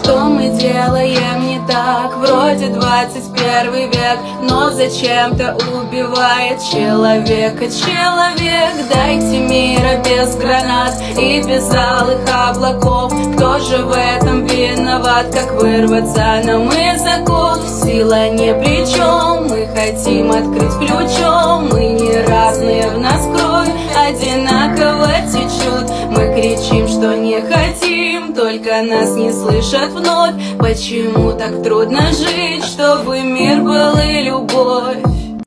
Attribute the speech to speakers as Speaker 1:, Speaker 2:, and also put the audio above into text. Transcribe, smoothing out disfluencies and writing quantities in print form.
Speaker 1: Что мы делаем не так? Вроде 21 век, но зачем-то убивает человека. Человек, дайте мира без гранат и без алых облаков. Кто же в этом виноват? Как вырваться нам из оков? Сила не плечом, мы хотим открыть ключом. Мы не разные, в нас кровь одинаково течет. Мы кричим, что не хотим, только нас не слышат вновь. Почему так трудно жить, чтобы мир был и любовь?